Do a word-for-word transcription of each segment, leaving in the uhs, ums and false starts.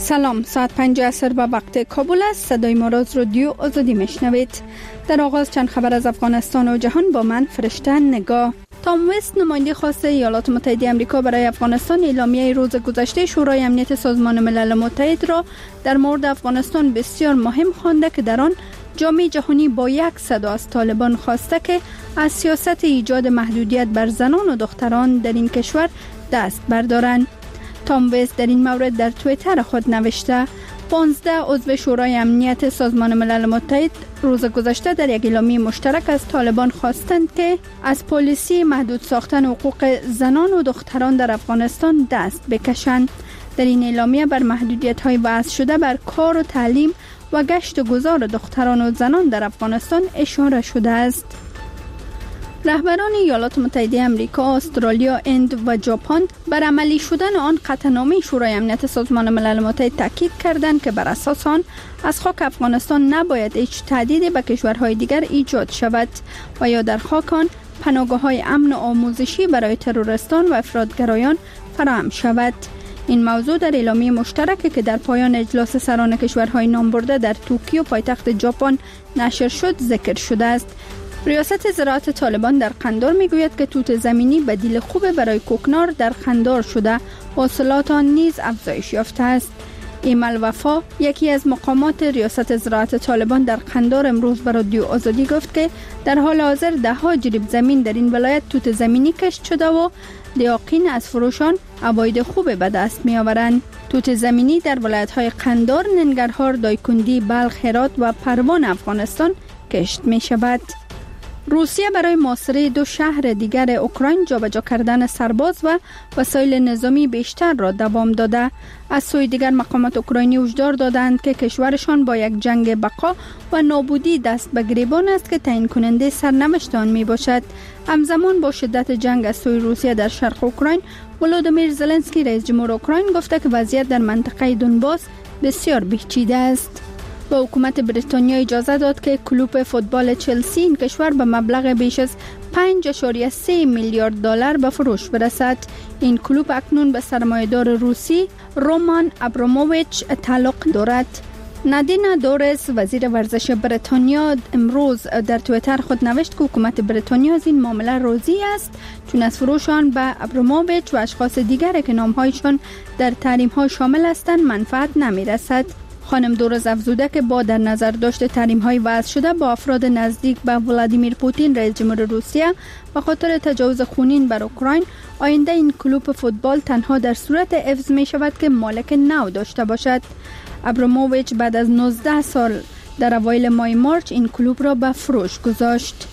سلام، ساعت پنج عصر به وقت کابل است. صدای ما را از رادیو آزادی میشنوید. در آغاز چند خبر از افغانستان و جهان با من فرشته نگاه. تام وست، نماینده خاص ایالات متحده آمریکا برای افغانستان، اعلامیه روز گذشته شورای امنیت سازمان ملل متحد را در مورد افغانستان بسیار مهم خوانده که در آن جامعه جهانی با یک صدا از طالبان خواسته که از سیاست ایجاد محدودیت بر زنان و دختران در این کشور دست بردارند. تام وست در این مورد در توییتر خود نوشته: پانزده عضو شورای امنیت سازمان ملل متحد روز گذشته در یک اعلامیه مشترک از طالبان خواستند که از پالیسی محدود ساختن حقوق زنان و دختران در افغانستان دست بکشند. در این اعلامیه بر محدودیت‌های وضع شده بر کار و تعلیم و گشت و گذار دختران و زنان در افغانستان اشاره شده است. رهبران ایالات متحده آمریکا، استرالیا، هند و ژاپن بر عملی شدن آن قطعنامه شورای امنیت سازمان ملل متحد تاکید کردند که بر اساس آن از خاک افغانستان نباید هیچ تهدیدی به کشورهای دیگر ایجاد شود و یا در خاک آن پناهگاه‌های امن و آموزشی برای تروریستان و افراطگرایان فراهم شود. این موضوع در اعلامیه مشترکی که در پایان اجلاس سران کشورهای نامبرده در توکیو پایتخت ژاپن نشر شد ذکر شده است. ریاست زراعت طالبان در قندار میگوید که توت زمینی بدیل خوب برای کوکنار در قندار شده، حاصلات آن نیز افزایش یافته است. ایمل وفا، یکی از مقامات ریاست زراعت طالبان در قندار، امروز به رادیو آزادی گفت که در حال حاضر ده ها جریب زمین در این ولایت توت زمینی کشت شده و دیاقین از فروشان عواید خوب به دست می آورند. توت زمینی در ولایت‌های قندار، ننگرهار، دایکندی، بلخ، هرات و پروان افغانستان کشت می شود. روسیه برای محاصره دو شهر دیگر اوکراین جابجا کردن سرباز و وسایل نظامی بیشتر را دوام داده. از سوی دیگر مقامات اوکراینی هشدار دادند که کشورشان با یک جنگ بقا و نابودی دست به گریبان است که تعیین کننده سرنوشت آن می باشد. همزمان با شدت جنگ از سوی روسیه در شرق اوکراین، ولودیمیر زلنسکی رئیس جمهور اوکراین گفته که وضعیت در منطقه دونباس بسیار پیچیده است. با حکومت بریتانیا اجازه داد که کلوب فوتبال چلسی این کشور به مبلغ بیش از پنج ممیز سه میلیارد دلار به فروش برسد. این کلوب اکنون به سرمایه‌دار روسی رومان ابراموویچ تعلق دارد. نادینا دورس، وزیر ورزش بریتانیا، امروز در توییتر خود نوشت که حکومت بریتانیا از این معامله راضی است، چون از فروش آن به ابراموویچ و اشخاص دیگری که نام‌هایشان در تحریم‌ها شامل هستند منفعت نمی‌رسد. خانم دورز افزوده که با در نظر داشت تحریم‌های وضع شده با افراد نزدیک به ولادیمیر پوتین رئیس جمهور روسیه به خاطر تجاوز خونین بر اوکراین، آینده این کلوب فوتبال تنها در صورت حفظ می شود که مالک نو داشته باشد. ابراموویچ بعد از نوزده سال در اوایل ماه مارچ این کلوب را به فروش گذاشت.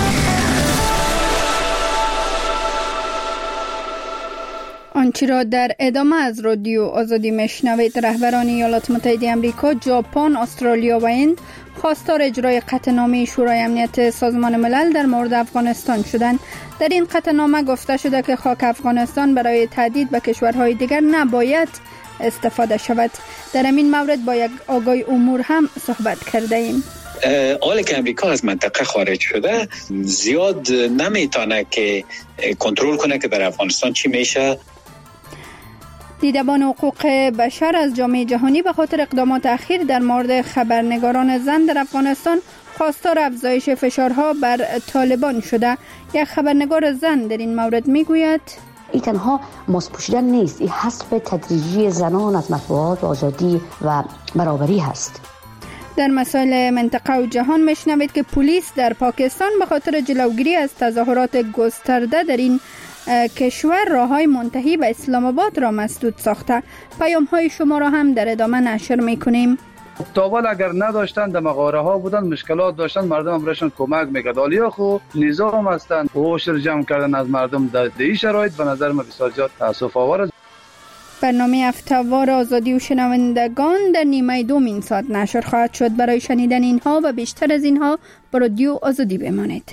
آنچه را در ادامه از رادیو آزادی میشنوید. رهبران ایالات متحده آمریکا، ژاپن، استرالیا و هند خواستار اجرای قطعنامه شورای امنیت سازمان ملل در مورد افغانستان شدند. در این قطعنامه گفته شده که خاک افغانستان برای تهدید به کشورهای دیگر نباید استفاده شود. در این مورد با یک آگای امور هم صحبت کرده ایم. حالی که امریکا از منطقه خارج شده، زیاد نمیتونه که کنترل کنه که در افغانستان چی میشه. دیدبان حقوق بشر از جامعه جهانی به خاطر اقدامات اخیر در مورد خبرنگاران زن در افغانستان خواستار افزایش فشارها بر طالبان شده. یک خبرنگار زن در این مورد میگوید: این تنها ماسک پوشیدن نیست، این حذف تدریجی زنان از مطبوعات و آزادی و برابری هست. در مسائل منطقه و جهان میشنوید که پلیس در پاکستان به خاطر جلوگیری از تظاهرات گسترده در این کشور راههای منتهی به اسلام آباد را مسدود ساخته. پیام‌های شما را هم در ادامه نشر می‌کنیم. تاول اگر نداشتن در مغاره ها بودن، مشکلات داشتن، مردم هم برشون کمک میکرد. حالا خو نظام هستن، حوشر جمع کردن از مردم در این شرایط به نظر من بسیار زیاد تأسف آور است. برنامه هفته‌وار آزادی و شنوندگان در نیمه دوم این ساعت نشر خواهد شد. برای شنیدن اینها و بیشتر از اینها با رادیو آزادی بمانید.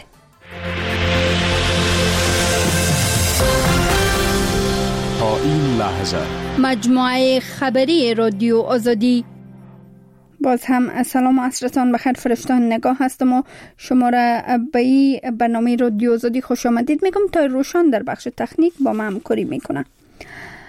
تا این لحظه مجموعه خبری رادیو آزادی. باز هم سلام و عصرتان بخیر. فرشتان نگاه هستم و شما را به این برنامه رادیو آزادی خوش آمدید میگم. تا روشان در بخش تکنیک با ما همکاری میکنه.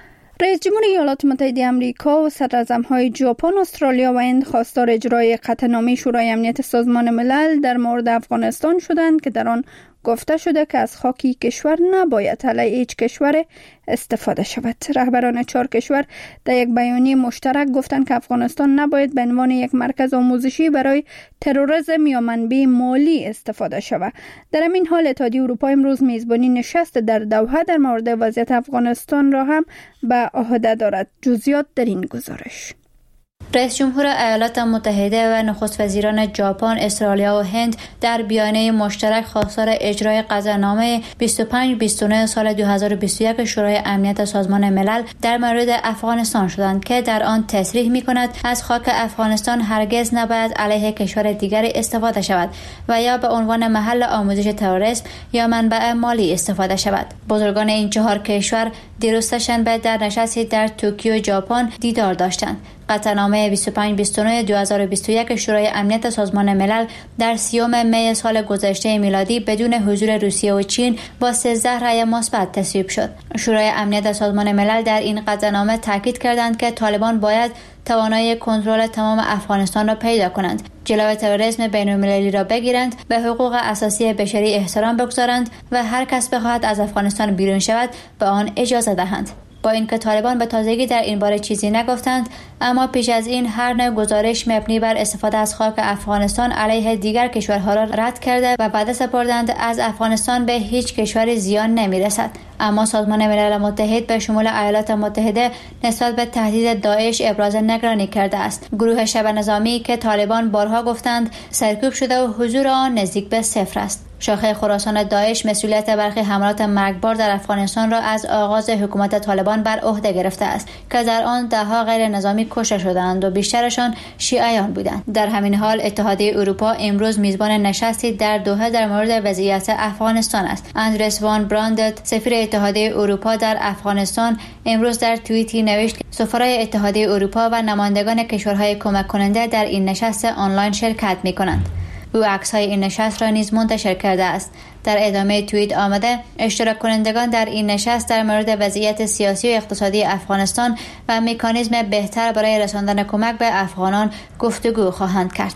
رئیس جمهور ایالات متحده آمریکا و صدراعظم‌های ژاپن، استرالیا و هند خواستار اجرای قطعنامه شورای امنیت سازمان ملل در مورد افغانستان شدند که در آن گفته شده که از خاکی کشور نباید علیه هیچ کشور استفاده شود. رهبران چهار کشور در یک بیانیه مشترک گفتند که افغانستان نباید به عنوان یک مرکز آموزشی برای تروریسم یا منبع مالی استفاده شود. در همین حال اتحادیه اروپا امروز میزبانی نشست در دوحه در مورد وضعیت افغانستان را هم به عهده دارد. جزئیات در این گزارش. رئیس جمهور ایالات متحده و نخست وزیران ژاپن، استرالیا و هند در بیانیه مشترک خواستار اجرای قطعنامه بیست و پنج بیست و نه سال دو هزار و بیست و یک شورای امنیت سازمان ملل در مورد افغانستان شدند که در آن تصریح می‌کند از خاک افغانستان هرگز نباید علیه کشور دیگری استفاده شود و یا به عنوان محل آموزش تروریسم یا منبع مالی استفاده شود. بزرگان این چهار کشور دیروز سه‌شنبه در نشستی در توکیو، ژاپن دیدار داشتند. قطعنامه بیست و پنج بیست و نه دو هزار و بیست و یک شورای امنیت سازمان ملل در سیوم می سال گذشته میلادی بدون حضور روسیه و چین با سیزده رأی مثبت تصویب شد. شورای امنیت سازمان ملل در این قطعنامه تاکید کردند که طالبان باید توانایی کنترل تمام افغانستان را پیدا کنند، جلوی تروریسم بین‌المللی را بگیرند، به حقوق اساسی بشری احترام بگذارند و هر کس بخواهد از افغانستان بیرون شود به آن اجازه دهند. با اینکه طالبان به تازگی در این باره چیزی نگفتند، اما پیش از این هر نوع گزارش مبنی بر استفاده از خاک افغانستان علیه دیگر کشورها را رد کرده و بعد سپردند از افغانستان به هیچ کشور زیان نمی‌رسد. اما سازمان ملل متحد به شمول ایالات متحده نسبت به تهدید داعش ابراز نگرانی کرده است. گروه شبه نظامی که طالبان بارها گفتند سرکوب شده و حضور آن نزدیک به صفر است. شاخه خراسان داعش مسئولیت برخی حملات مرگبار در افغانستان را از آغاز حکومت طالبان بر عهده گرفته است که در آن دهها غیر نظامی کشته شدند و بیشترشان شیعیان بودند. در همین حال اتحادیه اروپا امروز میزبان نشستی در دوحه در مورد وضعیت افغانستان است. اندرس وان براندت، سفیر اتحادیه اروپا در افغانستان، امروز در توییتی نوشت که سفرای اتحادیه اروپا و نمایندگان کشورهای کمک کننده در این نشست آنلاین شرکت می‌کنند. او عکس‌های این نشست را نیز منتشر کرده است. در ادامه توییت آمده اشتراک کنندگان در این نشست در مورد وضعیت سیاسی و اقتصادی افغانستان و مکانیزم بهتر برای رساندن کمک به افغانان گفتگو خواهند کرد.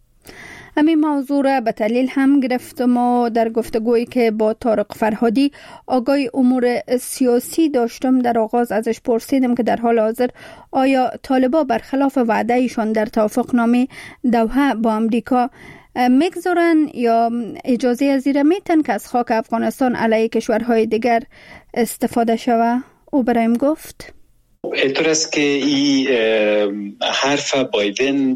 همین موضوع را به دلیل هم گرفتم و در گفتگویی که با طارق فرهادی آگای امور سیاسی داشتم در آغاز ازش پرسیدم که در حال حاضر آیا طالبان برخلاف وعده ایشان در توافقنامه دوحه با امریکا میگذارن یا اجازه از زیر میتن که از خاک افغانستان علیه کشورهای دیگر استفاده شوه؟ او برایم گفت اینطور است که این حرف بایدن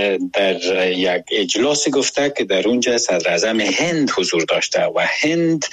در یک اجلاس گفته که در اونجا صدراعظم هند حضور داشته و هند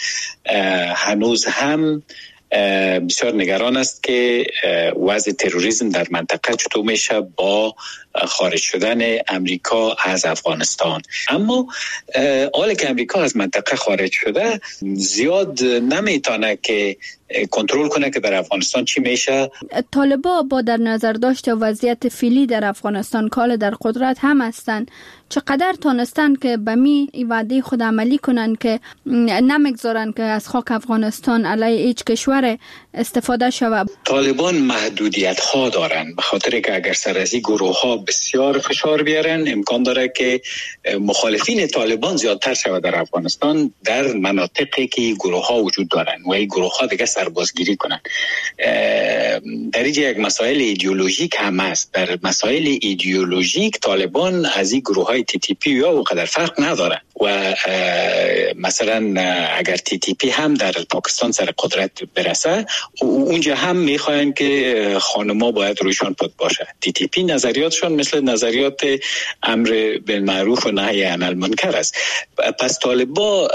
هنوز هم بسیار نگران است که وضع تروریسم در منطقه چطور میشه با خارج شدن امریکا از افغانستان. اما حالا که امریکا از منطقه خارج شده زیاد نمیتونه که کنترل کنه که در افغانستان چی میشه. طالبان با در نظر داشته وضعیت فعلی در افغانستان کال در قدرت هم هستند، چقدر تونستن که به می وعده خود عملی کنن که نمیگذارن که از خاک افغانستان علیه هیچ کشور استفاده شود؟ طالبان محدودیت ها دارن، به خاطر که اگر سر از این گروه ها بسیار فشار بیارن امکان داره که مخالفین طالبان زیادتر شود در افغانستان در مناطقی که گروه ها وجود دارن و این گروه ها دیگه سربازگیری کنن. در اینجا یک مسائل ایدئولوژیک هم است. در مسائل ایدئولوژیک طالبان از این گروه های تی تی پی یا اونقدر فرق ندارن و مثلا اگر تی تی پی هم در پاکستان سر قدرت برسه اونجا هم میخواین که خانما باید رویشان پد باشه. تی تی پی نظریاتشون مثل نظریات امر بالمعروف و نهی عن المنکر است. پس طالبا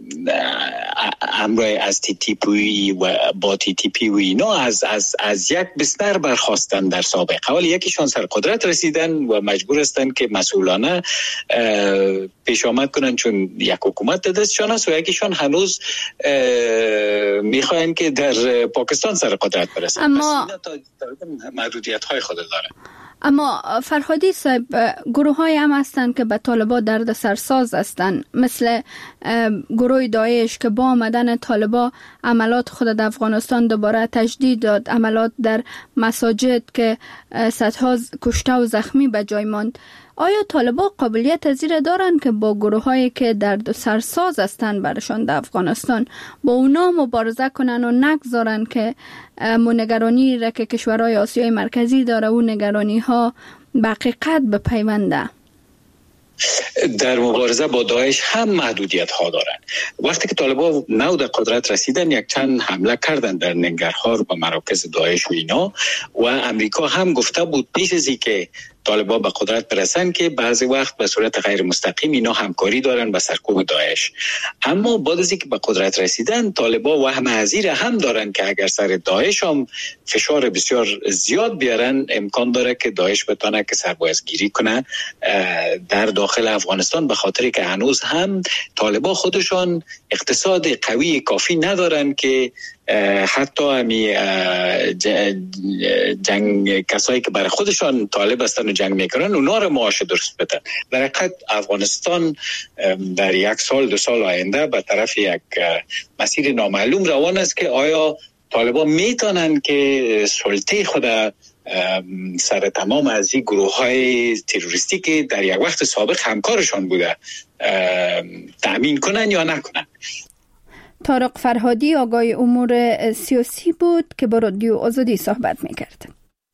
امر از تی تی پی و با تی تی پی و اینا از از از یک بستر برخواستن در سابقه. ولی یکیشون سر قدرت رسیدن و مجبور هستن که مسئولانه پیش آمد کنن چون یک حکومت دستشان است و یکیشون هنوز میخواین که در پاکستان سر قدرت برسن. اما محدودیت های خود داره. اما فرهادی صاحب، گروه های هم هستند که به طالبان درد سرساز هستند، مثل گروه داعش که با با آمدن طالبان عملات خود در افغانستان دوباره تجدید داد، عملات در مساجد که صدها کشته و زخمی به جای ماند. آیا طالبان قابلیت زیر دارند که با گروه هایی که درد و سرساز هستند برشان در افغانستان با اونا مبارزه کنن و نگذارن که نگرانی را که کشورهای آسیای مرکزی داره و نگرانی ها به حقیقت بپیونده؟ در مبارزه با داعش هم محدودیت ها دارند. وقتی که طالبان نو در قدرت رسیدن یک چند حمله کردن در ننگرهار و مراکز داعش و اینا، و امریکا هم گفته بود پیش از اینکه طالبان به قدرت برسن که بعضی وقت به صورت غیر مستقیم اینا همکاری دارن با سرکوب داعش. اما بعد از اینکه به قدرت رسیدن طالبان وهم حذیر هم دارن که اگر سر داعش هم فشار بسیار زیاد بیارن امکان داره که داعش بتونه که سربازگیری کنه در داخل افغانستان، به خاطری که هنوز هم طالبان خودشان اقتصاد قوی کافی ندارن که حتی همی جنگ کسایی که برای خودشان طالب هستن و جنگ میکنن اونا رو معاش درست بدن. در حقیقت افغانستان در یک سال دو سال آینده به طرف یک مسیر نامعلوم روان است که آیا طالبان میتونن که سلطه خود سر تمام از این گروه های تروریستی که در یک وقت سابق همکارشان بوده تأمین کنن یا نکنن. طارق فرهادی آگاه امور سیاسی بود که با رادیو آزادی صحبت میکرد.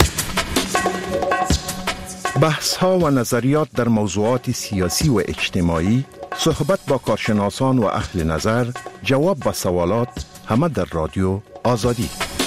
بحث ها و نظریات در موضوعات سیاسی و اجتماعی، صحبت با کارشناسان و اهل نظر، جواب به سوالات، همه در رادیو آزادی.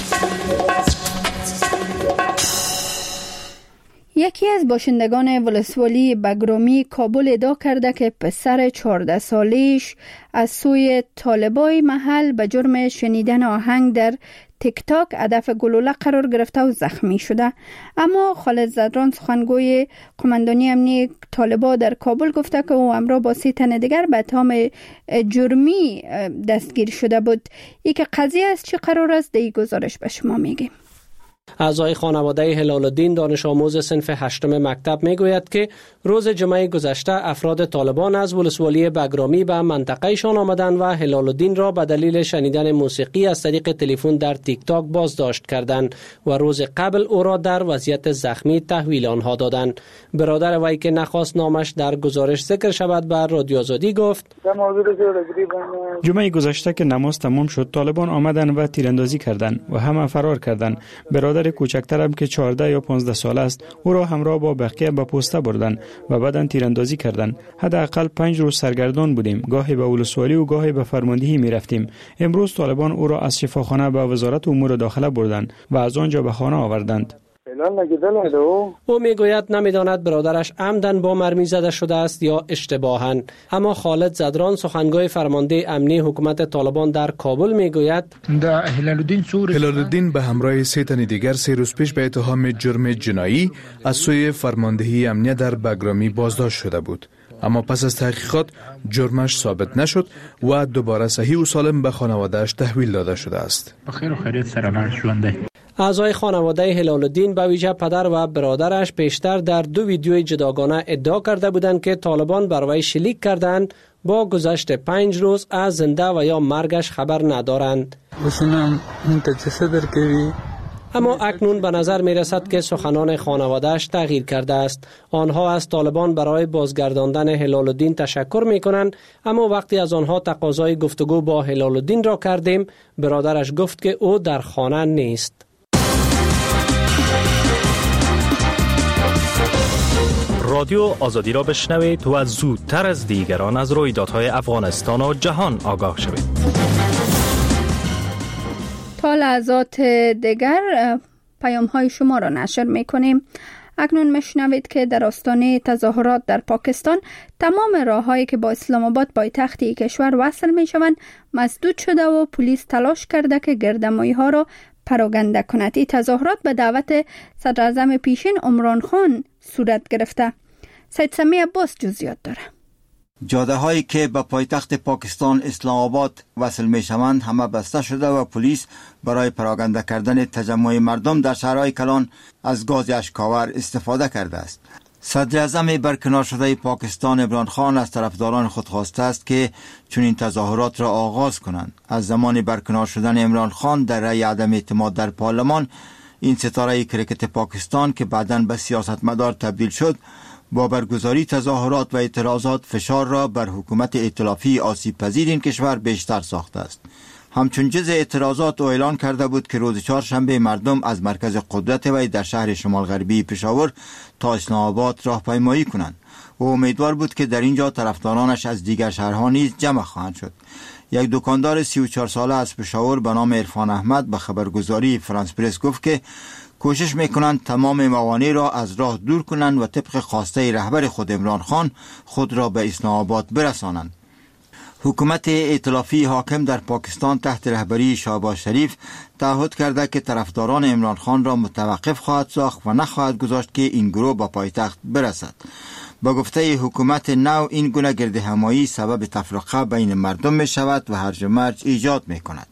یکی از باشندگان ولسوالی بگرامی کابل ادعا کرده که پسر چهارده سالش از سوی طالبای محل به جرم شنیدن آهنگ در تیک تاک هدف گلوله قرار گرفته و زخمی شده. اما خالد زدران سخنگوی قماندانی امنی طالبا در کابل گفته که او همراه با سی تن دیگر به اتهام جرمی دستگیر شده بود. یک قضیه است چه قرار است در این گزارش به شما میگیم. اعضای خانواده هلال الدین دانش آموز صنف هشتم مکتب میگوید که روز جمعه گذشته افراد طالبان از ولسوالی بگرامی به منطقهشان آمدند و هلال الدین را به دلیل شنیدن موسیقی از طریق تلفن در تیک تاک بازداشت کردند و روز قبل او را در وضعیت زخمی تحویل آنها دادند. برادر وی که نخواست نامش در گزارش ذکر شود بر رادیو آزادی گفت: جمعه گذشته که نماز تمام شد طالبان آمدند و تیراندازی کردند و همه فرار کردند. برادر کوچکترم که چهارده یا پانزده ساله است او را همراه با بقیه به پسته بردند و بعداً تیراندازی کردند. حداقل پنج روز سرگردان بودیم، گاهی به ولسوالی و گاهی به فرماندهی می رفتیم. امروز طالبان او را از شفاخانه به وزارت امور داخله بردند و از آنجا به خانه آوردند. او میگوید نمیداند برادرش عمدن با مرمی زده شده است یا اشتباهاً. اما خالد زدران سخنگوی فرمانده امنی حکومت طالبان در کابل میگوید هلال الدین به همراه سه تن دیگر سه روز پیش به اتهام جرم جنایی از سوی فرماندهی امنیه در بگرامی بازداشت شده بود، اما پس از تحقیقات جرمش ثابت نشد و دوباره صحیح و سالم به خانواده‌اش تحویل داده شده است. بخیر و خیریت سرآمد شونده. اعضای خانواده هلال الدین به ویژه پدر و برادرش پیشتر در دو ویدیوی جداگانه ادعا کرده بودند که طالبان بر وی شلیک کردند. با گذشت پنج روز از زنده و یا مرگش خبر ندارند. اما اکنون به نظر می رسد که سخنان خانوادهش تغییر کرده است. آنها از طالبان برای بازگرداندن هلال الدین تشکر می کنند، اما وقتی از آنها تقاضای گفتگو با هلال الدین را کردیم برادرش گفت که او در خانه نیست. رادیو آزادی را بشنوید و زودتر از دیگران از رویدادهای افغانستان و جهان آگاه شوید. تا لحظات دیگر پیام های شما را نشر می کنیم. اکنون میشنوید که در آستانه تظاهرات در پاکستان تمام راههایی که با اسلام آباد پایتخت کشور وصل می شوند مسدود شده و پلیس تلاش کرده که گردمایی ها را پراگنده کند. این تظاهرات به دعوت صدر اعظم پیشین عمران خان صورت گرفته. سید سمی عباس جزئیات داره. جاده هایی که به پایتخت پاکستان اسلام آباد وصل می شوند همه بسته شده و پلیس برای پراگنده کردن تجمع مردم در شهرهای کلان از گاز اشکاور استفاده کرده است. صدر اعظم برکنار شده پاکستان عمران خان از طرفداران خود خواسته است که چنین تظاهرات را آغاز کنند. از زمان برکنار شدن عمران خان در رأی عدم اعتماد در پارلمان، این ستاره کرکت پاکستان که بعداً به سیاستمدار تبدیل شد، با برگزاری تظاهرات و اعتراضات فشار را بر حکومت ائتلافی آسیب پذیر این کشور بیشتر ساخته است. همچون جز اعتراضات او اعلان کرده بود که روز چهارشنبه مردم از مرکز قدرت وی در شهر شمال غربی پشاور تا اسلام آباد راهپیمایی کنند. او امیدوار بود که در اینجا طرفدارانش از دیگر شهرها نیز جمع خواهند شد. یک دکاندار سی و چهار ساله از پشاور به نام عرفان احمد به خبرگزاری فرانس پرس گفت که کوشش میکنند تمام موانع را از راه دور کنند و طبق خواسته رهبر خود عمران خان خود را به اسلام آباد برسانند. حکومت ائتلافی حاکم در پاکستان تحت رهبری شهباز شریف تعهد کرده که طرفداران عمران خان را متوقف خواهد ساخت و نخواهد گذاشت که این گروه به پایتخت برسد. با گفته حکومت نو، این گونه گرد همایی سبب تفرقه بین مردم می شود و هرج و مرج ایجاد می کند.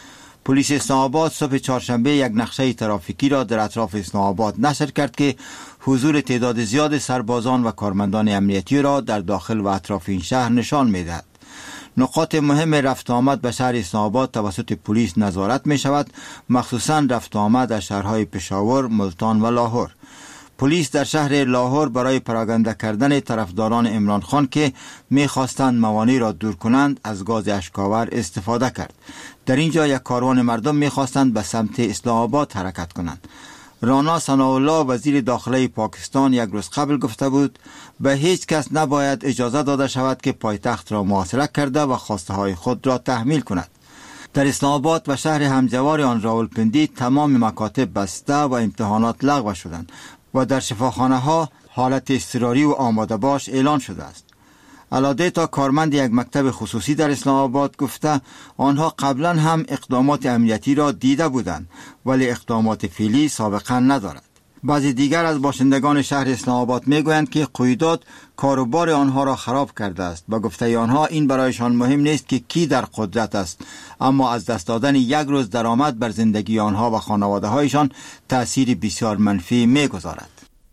پلیس اسلام آباد صبح چهارشنبه یک نقشه ترافیکی را در اطراف اسلام آباد نشر کرد که حضور تعداد زیاد سربازان و کارمندان امنیتی را در داخل و اطراف این شهر نشان می دهد. نقاط مهم رفت آمد به شهر اسلام آباد توسط پلیس نظارت می شود، مخصوصاً رفت آمد از شهرهای پشاور، ملتان و لاهور. پلیس در شهر لاهور برای پراگنده کردن طرفداران عمران خان که می خواستند موانع را دور کنند از گاز اشک‌آور استفاده کرد. در اینجا یک کاروان مردم می خواستند به سمت اسلام آباد حرکت کنند. رانا ثناءالله وزیر داخله پاکستان یک روز قبل گفته بود به هیچ کس نباید اجازه داده شود که پایتخت را محاصره کرده و خواسته های خود را تحمیل کند. در اسلام آباد و شهر همجوار آن راولپندی تمام مکاتب بسته و امتحانات لغو شدند و در شفاخانه ها حالت اضطراری و آماده باش اعلان شده است. الادیتا کارمند یک مکتب خصوصی در اسلام آباد گفته آنها قبلا هم اقدامات امنیتی را دیده بودند ولی اقدامات فعلی سابقه ندارد. بعضی دیگر از باشندگان شهر اسلام آباد میگویند که قیودات کاروبار آنها را خراب کرده است. با گفته آنها این برایشان مهم نیست که کی در قدرت است، اما از دست دادن یک روز درآمد بر زندگی آنها و خانواده هایشان تأثیر بسیار منفی میگذارد.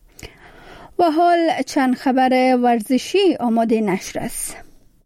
و حال چند خبر ورزشی آماده نشر است.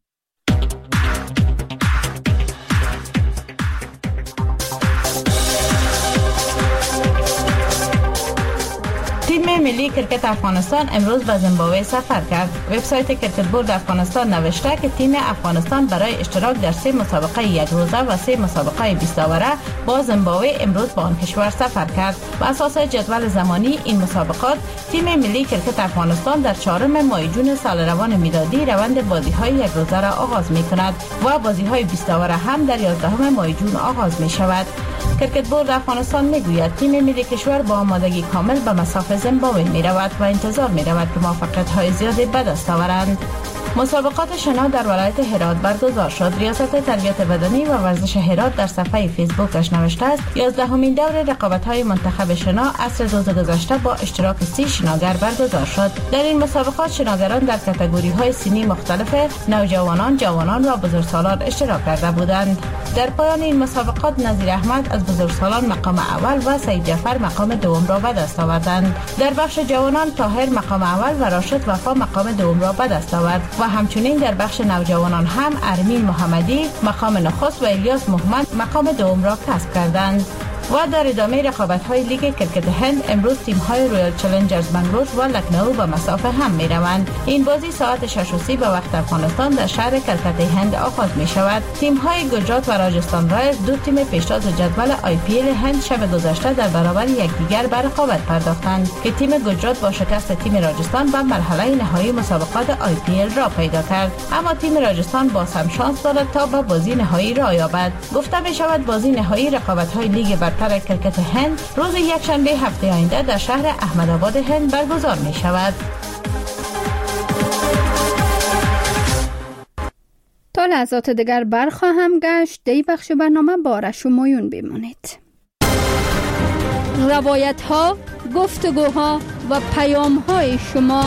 تیم ملی کرکت افغانستان امروز به زیمبابوه سفر کرد. وبسایت کرکت بورد افغانستان نوشته که تیم افغانستان برای اشتراک در سه مسابقه یک روزه و سه مسابقه بیست اوره با زیمبابوه امروز به آن کشور سفر کرد. بر اساس جدول زمانی این مسابقات، تیم ملی کرکت افغانستان در چهارم ماه جون سال روان میلادی روند بازی‌های یک روزه را آغاز می‌کند و بازی‌های بیست اوره هم در یازدهم ماه جون آغاز می‌شود. کرکت بورد افغانستان میگوید تیم ملی کشور با آمادگی کامل به مساف زیمبابوه می رود و انتظار می رود که موفقیت های زیادی به دست آورند. مسابقات شنا در ولایت هرات برگزار شد. ریاست تربیت بدنی و ورزش هرات در صفحه فیسبوکش نوشته است یازدهمین دور رقابت‌های منتخب شنا عصر روز گذشته با اشتراک سی شناگر برگزار شد. در این مسابقات شناگران در کاتگوری‌های سنی مختلف نوجوانان، جوانان و بزرگسالان اشتراک کرده بودند. در پایان این مسابقات نظیر احمد از بزرگسالان مقام اول و سعید جعفر مقام دوم را به دست آوردند. در بخش جوانان طاهر مقام اول و راشد وفا مقام دوم را به دست آورد و همچنین در بخش نوجوانان هم ارمین محمدی مقام نخست و الیاس محمد مقام دوم را کسب کردند. و در ادامه رقابت‌های لیگ کرکت هند امروز تیم‌های رویال چالنجرز بنگلور و لکنو به مسافه هم می‌روند. این بازی ساعت شش و سی به وقت افغانستان در شهر کلکته هند آغاز می‌شود. تیم‌های گجرات و راجستان رایلز دو تیم پیشتاز جدول آی پی ال هند شب گذشته در برابر یکدیگر به رقابت پرداختند که تیم گجرات با شکست تیم راجستان به مرحله نهایی مسابقات آی پی ال را پیدا کرد، اما تیم راجستان باز هم شانس دارد تا به بازی نهایی را یابد. گفته می‌شود بازی نهایی رقابت‌های لیگ برتر کرکت هند روز یکشنبه هفته آینده در شهر احمدآباد هند برگزار می شود. تا لحظات دیگر برخواهم گشت. دی بخش برنامه بارش و مایون بمانید. روایت ها، گفتگوها و پیام های شما.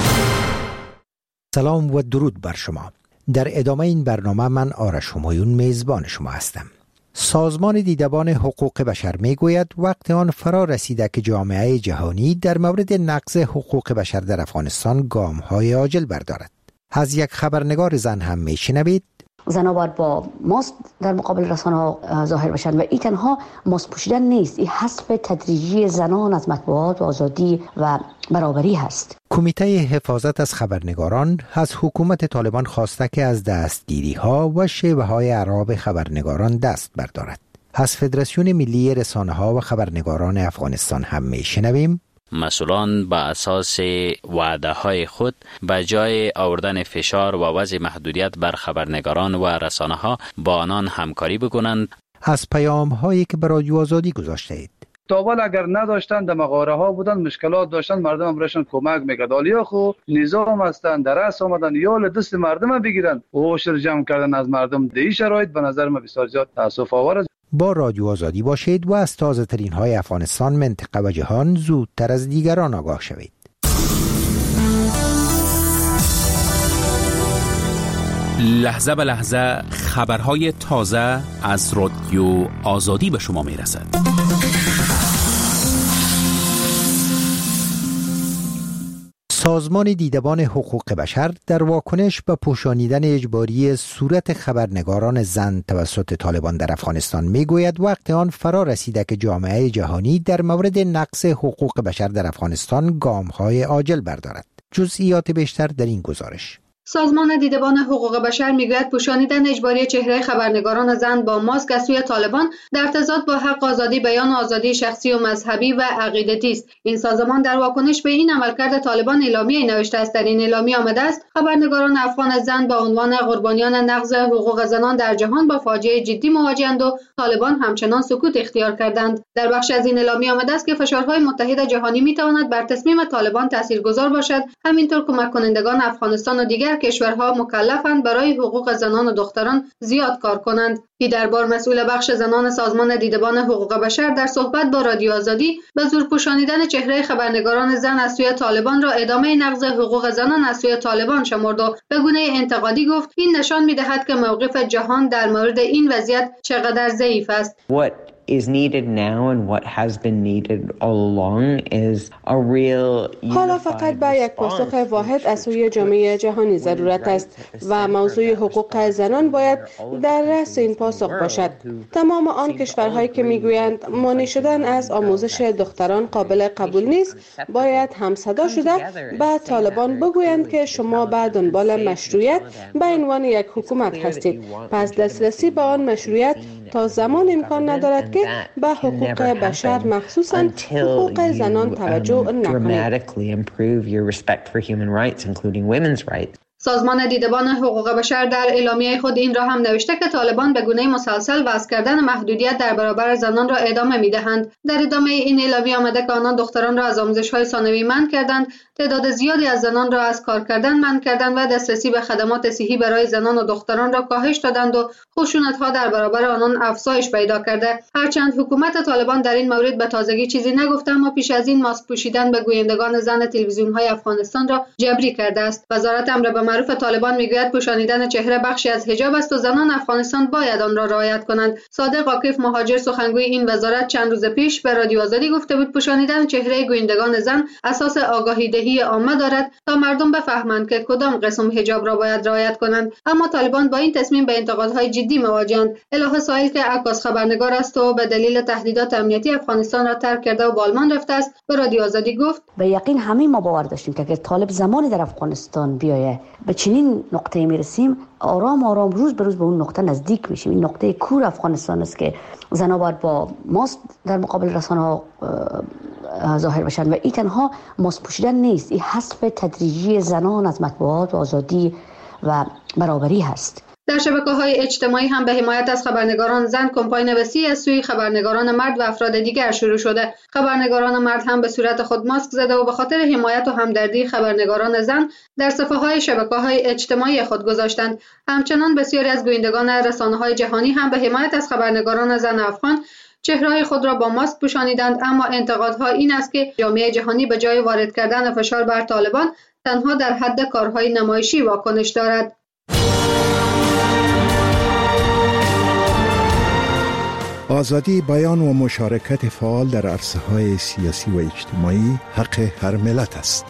سلام و درود بر شما. در ادامه این برنامه من آرش همایون میزبان شما هستم. سازمان دیدبان حقوق بشر می گوید وقت آن فرا رسیده که جامعه جهانی در مورد نقض حقوق بشر در افغانستان گام‌های عاجل بردارد. از یک خبرنگار زن هم می شنوید. زنها باید با ماسک در مقابل رسانه ها ظاهر بشن و این تنها ماسک پوشیدن نیست، این حذف تدریجی زنان از مطبوعات و آزادی و برابری هست. کمیته حفاظت از خبرنگاران از حکومت طالبان خواسته که از دستگیری ها و شیوه های اعراب خبرنگاران دست بردارد. از فدراسیون ملی رسانه ها و خبرنگاران افغانستان هم می شنویم. مسئولان با اساس وعده های خود به جای آوردن فشار و وضع محدودیت بر خبرنگاران و رسانه ها با آنان همکاری بکنند. از پیام هایی که بر رادیو آزادی گذاشته اید. تاول اگر نداشتن در مغاره ها بودن، مشکلات داشتن، مردم هم برشان کمک میکرد. حالا خو نظام هستن در رأس آمدن یا دست مردم بگیرن و عشر جمع کردن از مردم. در این شرایط به نظر من بسیار زیاد تأسف آور است. با رادیو آزادی باشید و از تازه ترین های افغانستان، منطقه و جهان زودتر از دیگران آگاه شوید. لحظه به لحظه خبرهای تازه از رادیو آزادی به شما می رسد. سازمان دیدبان حقوق بشر در واکنش به پوشانیدن اجباری صورت خبرنگاران زن توسط طالبان در افغانستان میگوید وقت آن فرا رسیده که جامعه جهانی در مورد نقض حقوق بشر در افغانستان گام‌های عاجل بردارد. جزئیات بیشتر در این گزارش. سازمان دیدبان حقوق بشر میگوید پوشانیدن اجباری چهره خبرنگاران زن با ماسک از سوی طالبان در تضاد با حق آزادی بیان و آزادی شخصی و مذهبی و عقیدتی است. این سازمان در واکنش به این عملکرد طالبان اعلامیه نوشته است. در این اعلامیه آمده است خبرنگاران افغان زن با عنوان قربانیان نقض حقوق زنان در جهان با فاجعه جدی مواجهند و طالبان همچنان سکوت اختیار کردند. در بخش از این اعلامیه آمده است که فشارهای متحد جهانی میتواند بر تصمیم طالبان تاثیرگذار باشد. همینطور کمک کنندگان افغانستان و دیگر کشورها مکلفند برای حقوق زنان و دختران زیاد کار کنند. این دربار مسئول بخش زنان سازمان دیدبان حقوق بشر در صحبت با رادیو آزادی به زور پوشانیدن چهره خبرنگاران زن از سوی طالبان را ادامه نقض حقوق زنان از سوی طالبان شمرد و به گونه انتقادی گفت این نشان می‌دهد که موقف جهان در مورد این وضعیت چقدر ضعیف است. What is needed now and what has been needed all along is a real حالا فقط با یک پاسخ واحد از سوی جامعه جهانی ضرورت است و موضوع حقوق زنان باید در رأس این پاسخ باشد. تمام آن کشورهایی که میگویند مانع شدن از آموزش دختران قابل قبول نیست باید همصدا شده به طالبان بگویند که شما به دنبال مشروعیت به عنوان یک حکومت هستید، پس دسترسی به آن مشروعیت تا زمان امکان ندارد که به حقوق بشر مخصوصاً حقوق زنان توجه نکنید. سازمان دیدبان حقوق بشر در اعلامیه خود این را هم نوشته که طالبان به گونه مسلسل وضع کردن محدودیت در برابر زنان را ادامه می‌دهند. در ادامه این اعلامیه آمده که آنان دختران را از آموزش‌های ثانوی منع کردند، تعداد زیادی از زنان را از کار کردن منع کردند و دسترسی به خدمات صحی برای زنان و دختران را کاهش دادند و خشونت‌ها در برابر آنان افزایش پیدا کرده. هرچند حکومت طالبان در این مورد به تازگی چیزی نگفته، اما پیش از این ماسک پوشیدن به گویندگان زن تلویزیون‌های افغانستان را جبری کرده است. وزارت امر به معروف طالبان میگوید پوشانیدن چهره بخشی از حجاب است و زنان افغانستان باید آن را رعایت کنند. صادق عاکف مهاجر سخنگوی این وزارت چند روز پیش به رادیو آزادی گفته بود پوشانیدن چهره گویندگان زن اساس آگاهی دهی عامه دارد تا مردم بفهمند که کدام قسم حجاب را باید رعایت کنند. اما طالبان با این تصمیم به انتقادهای جدی مواجهند. الهه سائل که عکاس خبرنگار است و به دلیل تهدیدات امنیتی افغانستان را ترک کرده و به آلمان رفته است به رادیو آزادی گفت به یقین همه ما باور داشتیم که اگر طالب زمانی در افغانستان بیایه به چنین نقطه میرسیم آرام آرام روز به روز به اون نقطه نزدیک میشیم. این نقطه کور افغانستان است که زنها باید با ماسک در مقابل رسانه ها ظاهر بشن و این تنها ماسک پوشیدن نیست، این حذف تدریجی زنان از مطبوعات و آزادی و برابری هست. در شبکه‌های اجتماعی هم به حمایت از خبرنگاران زن کمپاین وسیعی از سوی خبرنگاران مرد و افراد دیگر شروع شده. خبرنگاران مرد هم به صورت خود ماسک زده و به خاطر حمایت و همدردی خبرنگاران زن در صفحه‌های شبکه‌های اجتماعی خود گذاشتند. همچنان بسیاری از گویندگان رسانه‌های جهانی هم به حمایت از خبرنگاران زن افغان چهره‌های خود را با ماسک پوشانیدند، اما انتقادها این است که جامعه جهانی به جای وارد کردن فشار بر طالبان تنها در حد کارهای نمایشی واکنش دارد. آزادی بیان و مشارکت فعال در عرصه‌های سیاسی و اجتماعی حق هر ملت است.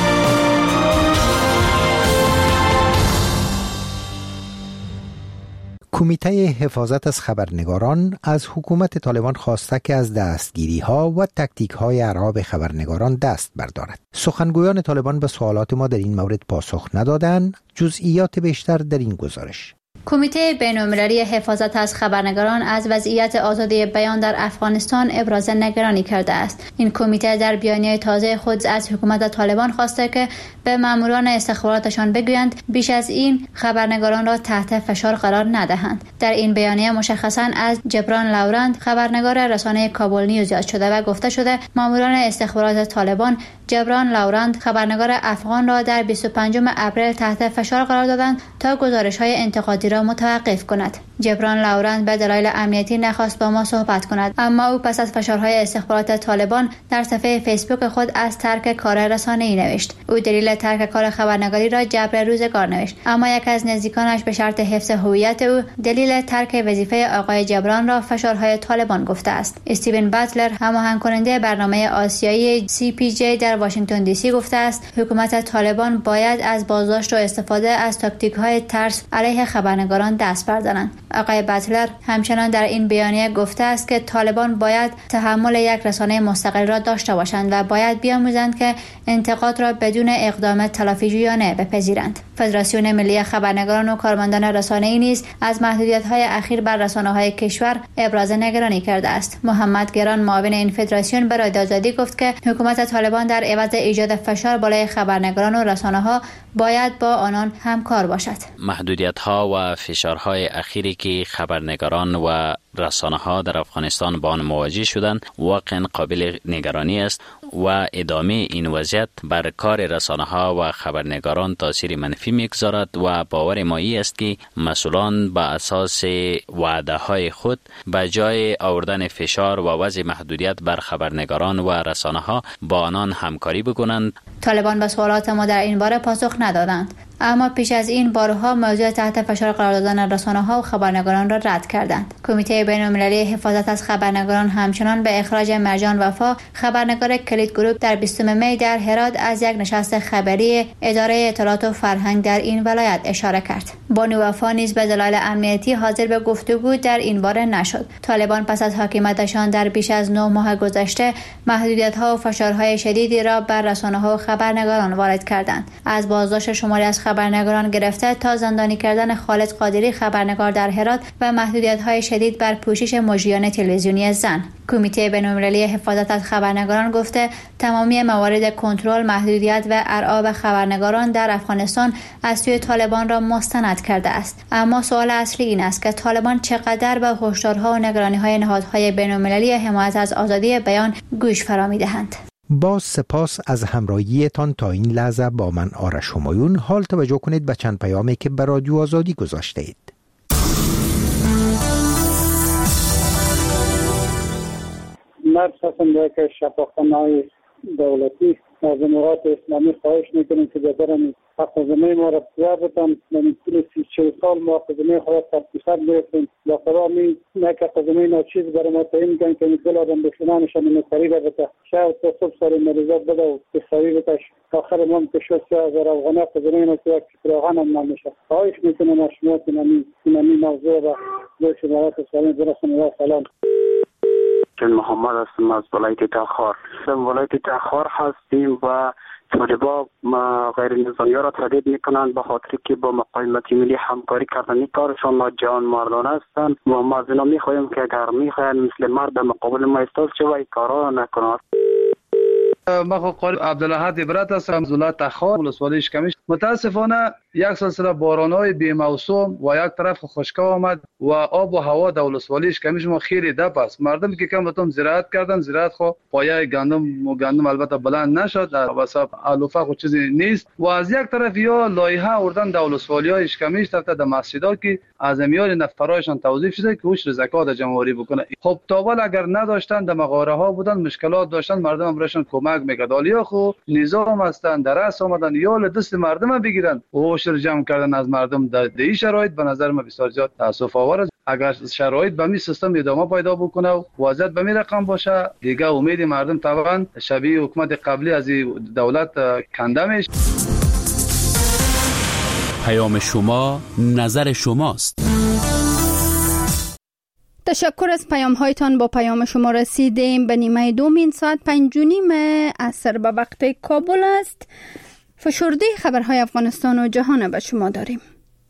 کمیته حفاظت از خبرنگاران از حکومت طالبان خواسته که از دستگیری ها و تکتیک های ارهاب خبرنگاران دست بردارد. سخنگویان طالبان به سوالات ما در این مورد پاسخ ندادند. جزئیات بیشتر در این گزارش. کمیته بین‌المللی حفاظت از خبرنگاران از وضعیت آزادی بیان در افغانستان ابراز نگرانی کرده است. این کمیته در بیانیه تازه خود از حکومت طالبان خواسته که به ماموران استخباراتشان بگویند بیش از این خبرنگاران را تحت فشار قرار ندهند. در این بیانیه مشخصاً از جبران لاورند، خبرنگار رسانه کابل نیوز یاد شده و گفته شده ماموران استخبارات طالبان جبران لاورند، خبرنگار افغان را در بیست و پنجم اپریل تحت فشار قرار دادند تا گزارش‌های انتقادی را متوقف کند. جبران لاورند به دلایل امنیتی نخواست با ما صحبت کند، اما او پس از فشارهای استخبارات طالبان در صفحه فیسبوک خود از ترک کار رسانه‌ای نوشت. او دلیل ترک کار خبرنگاری را جبر روزگار نوشت، اما یک از نزدیکانش به شرط حفظ هویت او دلیل ترک وظیفه آقای جبران را فشارهای طالبان گفته است. استیون باتلر، هماهنگ کننده برنامه آسیایی سی پی جی در واشنگتن دی سی گفته است حکومت طالبان باید از بازداشت و استفاده از تاکتیک‌های ترس علیه خبرنگاران دست بردارند. آقای باتلر همچنان در این بیانیه گفته است که طالبان باید تحمل یک رسانه مستقل را داشته باشند و باید بیاموزند که انتقاد را بدون اقدام تلافی‌جویانه بپذیرند. فدراسیون ملی خبرنگاران و کارمندان رسانه‌ای نیز از محدودیت‌های اخیر بر رسانه‌های کشور ابراز نگرانی کرده است. محمد گران، معاون این فدراسیون، به رادیو آزادی گفت که حکومت طالبان در عوض ایجاد فشار بالای خبرنگاران و رسانه‌ها باید با آنان همکار باشد. محدودیت‌ها و فشارهای اخیری که خبرنگاران و رسانه‌ها در افغانستان با آن مواجه شدند واقعا قابل نگرانی است و ادامه این وضعیت بر کار رسانه‌ها و خبرنگاران تاثیر منفی می‌گذارد و باور ما این است که مسئولان با اساس وعده‌های خود به جای آوردن فشار و وضع محدودیت بر خبرنگاران و رسانه‌ها با آنان همکاری بکنند. طالبان به سوالات ما در این باره پاسخ ندادند، اما پیش از این بارها موضوع تحت فشار قرار دادن رسانه‌ها و خبرنگاران را رد کردند. کمیته بین‌المللی حفاظت از خبرنگاران همچنان به اخراج مرجان وفا، خبرنگار کلید گروپ، در بیستم می در هرات از یک نشست خبری اداره اطلاعات و فرهنگ در این ولایت اشاره کرد. بانو وفا نیز به دلایل امنیتی حاضر به گفتگو در این باره نشد. طالبان پس از حاکمیتشان در بیش از نه ماه گذشته محدودیت‌ها و فشارهای شدیدی را بر رسانه‌ها و خبرنگاران وارد کردند. از بازداشت شماری از خبرنگاران گرفته تا زندانی کردن خالد قادری، خبرنگار در هرات، و محدودیت‌های شدید بر پوشش مجریان تلویزیونی زن. کمیته بین‌المللی حفاظت از خبرنگاران گفته تمامی موارد کنترل، محدودیت و ارعاب خبرنگاران در افغانستان از سوی طالبان را مستند کرده است. اما سوال اصلی این است که طالبان چقدر به هشدارها و نگرانی‌های نهادهای بین‌المللی حمایت از آزادی بیان گوش فرا می‌دهند. با سپاس از همراهیتان تا این لحظه با من آرش همایون. حال توجه کنید به چند پیامی که به رادیو آزادی گذاشته اید. مرد هستم که شفاخانه‌های دولتی از امارات اسلامی خواهش میکنیم که ببرن حق زمین ما را بیابتن. من طول سی چهل سال ما حق زمین خود تفصیصات گرفتیم. با خدا می نکه حق زمین چیز برای ما تعیین کن که میگل آدم بخونانشان من خرید بده. شاید تا صبح سال مریضات بده و به خریدتش آخر ما هم که شد سه هزار افغانه حق زمین و که فراغان هم نمیشه. خواهش میکنم از شما که نمی موضوع را به شمارات اسلامی برسن. و سلام. چون محمد هستم از ولایت تخار. ولایت تخار هستیم و طالبا غیر نظامی را تهدید میکنند به خاطر که با مقاومت ملی همکاری کردن. این کارشان جان مردانه هستند و ما از اینا میخواهیم که اگر میخواهند مثل مرد در مقابل ما ایستاد شود این کارا را نکنند. ما خو قاری عبدالحد عبرت هستم از ولایت تخار ولسوالی اشکمیش. متاسفانه یک سلسله باران‌های بی‌موسوم و یک طرف خشکی آمد و آب و هوا در ولسوالی اشکمیش ما خیلی دپ است. مردم که کم بتون زراعت کردن، زراعت خو پایه گندم و گندم البته بلند نشد، واسه علوفه خو چیزی نیست. و از یک طرف یا لایحه آوردن در ولسوالی‌های اشکمیش طرف در مسجدها که از میان نفرایشان توظیف شده که اوش زکات جمهوری بکنه. خب تاول اگر نداشتن در مغاره‌ها بودن، مشکلات داشتن، مردم براشون کمک میکرد. حالا خو نظام هستن درس آمدن یا دست مردم بگیرن و جمع کردن از مردم در این شرایط به نظر من بسیار زیاد تاسف آور است. اگر شرایط به می سیستم ادامه پیدا بکنه و وضعیت به می رقم باشه، دیگه امید مردم طبعا شبیه حکومت قبلی از دولت کنده میشه. پیام شما، نظر شماست. تشکر از پیام هایتان. با پیام شما رسیدیم به نیمه دومین ساعت پنج و نیم عصر به وقت کابل است. فشرده خبرهای افغانستان و جهان به شما داریم.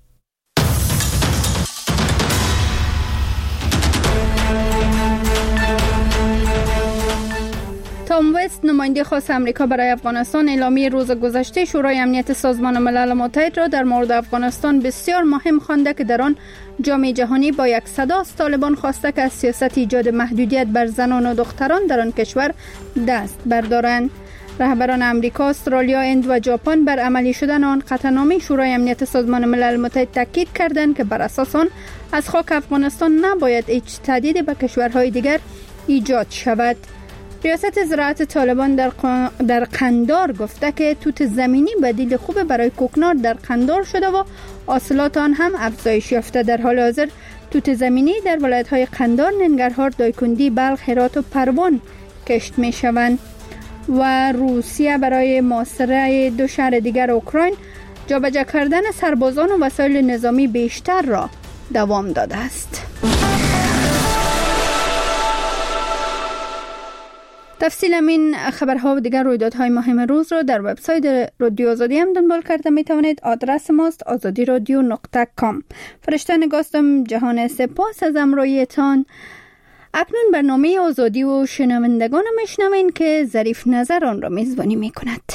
تام وست، نماینده خاص امریکا برای افغانستان، اعلامیه روز گذشته شورای امنیت سازمان ملل متحد را در مورد افغانستان بسیار مهم خوانده که در آن جامعه جهانی با یک صدا از طالبان خواسته که از سیاست ایجاد محدودیت بر زنان و دختران در آن کشور دست بردارند. رهبران امریکا، استرالیا، هند و ژاپن بر عملی شدن آن قطعنامه شورای امنیت سازمان ملل متحد تاکید کردند که بر اساس آن از خاک افغانستان نباید هیچ تهدید به کشورهای دیگر ایجاد شود. ریاست زراعت طالبان در, در قندار گفته که توت زمینی بدیل خوب برای کوکنار در قندار شده و حاصلات آن هم افزایش یافته. در حال حاضر توت زمینی در ولایت‌های قندار، ننگرهار، دایکندی، بلخ، هرات و پروان کشت می‌شوند. و روسیه برای محاصره دو شهر دیگر اوکراین جابجا کردن سربازان و وسایل نظامی بیشتر را دوام داده است. تفصیل این خبرها و دیگر رویدادهای مهم روز را در وبسایت رادیو آزادی هم دنبال کرده می توانید. آدرس ماست آزادی رادیو نقطه کام. فرشته نگاستم. جهان سپاس از همراهیتان. اکنون برنامه آزادی و شنوندگان میشنوین که ظریف نظر آن را میزبانی می کند.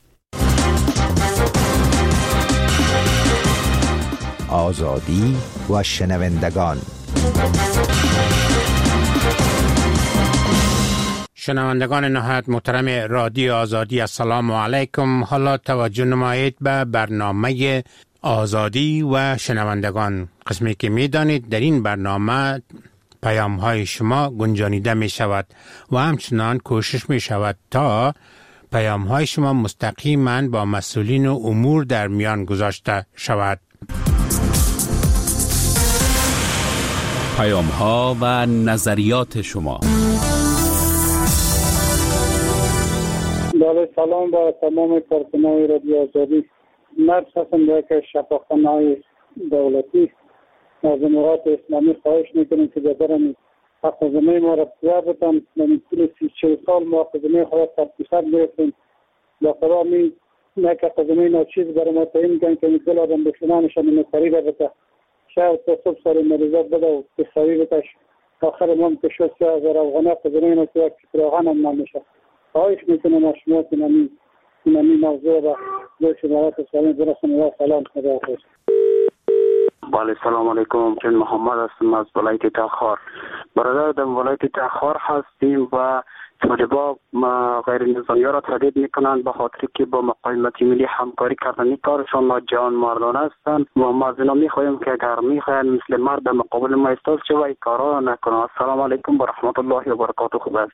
آزادی و شنوندگان. شنوندگان نهایت محترم رادیو آزادی، السلام علیکم. حالا توجه نمایید به برنامه آزادی و شنوندگان، قسمی که می دانید در این برنامه پیام های شما گنجانیده می شود و همچنان کوشش می شود تا پیام های شما مستقیما با مسئولین و امور در میان گذاشته شود. پیام ها و نظریات شما. بله، سلام با تمام کارکنان رادیو آزادی. مرد هستم که شفاخانه‌های دولتی از امارات اسلامی خواهش میکنیم که ببرن حق زمین ما را بیابتن. من طول سی چهل سال ما حق زمین خواهد تفکیصت گرفتیم. با خدا می نه که حق زمین ها چیز برای ما تعیین کن که میدل آدم بشنانشان نکاری ببتا شاید تا صبح سال مریضات بده و بخوری بتش آخر ما که شد سه هزار افغانه حق زمین ها که یک فراغان هم نمیشه. خواهش میکنم از شما که نمی نمی موضوع را به شمارات اسلامی برسن و سلام خدا حافظ. بله، سلام علیکم. چون محمد هستم از ولایت تخار. برادر در ولایت تخار هستیم و طالبا غیر نظامی را تهدید میکنند به خاطر که با مقاومت ملی همکاری کردن. این کارشان جان مردانه هستند و ما از اینا میخواهیم که اگر میخواهند مثل مرد در مقابل ما ایستاد شوند و این کارا نکنند. السلام علیکم و رحمت الله و برکاته. خوب است.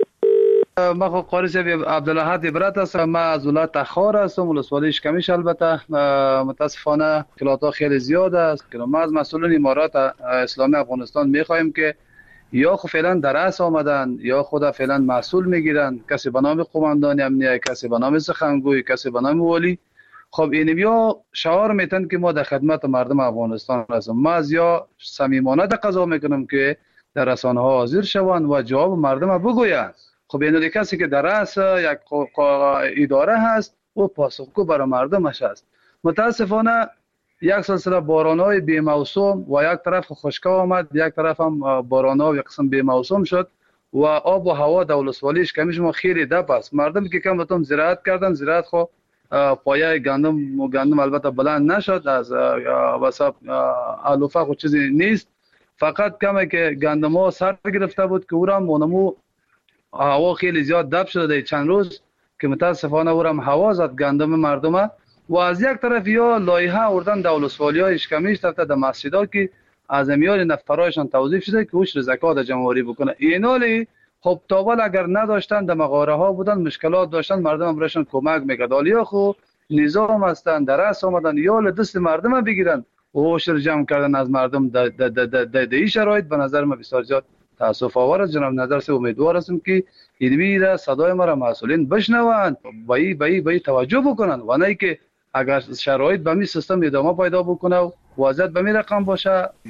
ما خو قاری صاحب عبدالاحد عبرت هستم. ما از ولایت تخار هستم، ولسوالی اشکمیش. البته متاسفانه اختلاطات خیلی زیاد است که ما از مسئولین امارات اسلامی افغانستان میخواهیم که یا خو فعلا در رأس آمدن یا خود فعلا مسئول میگیرن، کسی به نام قماندان امنیه، کسی به نام سخنگوی، کسی به نام والی. خب اینمیا شعار میتن که ما در خدمت مردم افغانستان هستیم. ما از یا صمیمانه تقاضا میکنم که در رسانه ها حاضر شوند و جواب مردم بگویند. خب این کسی که در رأس یک اداره هست و پاسخگو برای مردمش است. متاسفانه یک سلسله باران‌های بی موسم و یک طرف خشکی آمد، یک طرف هم باران‌ها یک قسم بی موسم شد و آب و هوا در ولسوالی اشکمیش ما خیلی دپ است. مردم که کم بتون زراعت کردن، زراعت خو پایه گندم و گندم البته بلند نشد، از وسط علوفه خود چیزی نیست، فقط کمی که گندم ها سر گرفته بود که او را مونمو هوا خیلی زیاد دب شده چند روز که متاسفانه او را هوا زد گندم مردم. و از یک طرف یا لایحه آوردن در ولسوالی های اشکمیش طرف در مسجدها که از امیال نفرایشان توظیف شده که اوش زکات جمهوری بکنه. اینالی خب تاول اگر نداشتن در مغاره ها بودن، مشکلات داشتن، مردم برایشان کمک میکرد. حالا خو نظام هستن در رأس آمدن یا دست مردم بگیرن عشر جمع کردن از مردم در در این شرایط به نظر من بسیار زیاد تاسف آور است. جناب نظر سے امیدوار هستم که اینمی را صدای ما را مسئولین بشنوند، بایی بایی بایی توجه بکنند و نه که اگر شرایط به می سیستم ادامه پیدا بکنه و وضعیت به می رقم باشه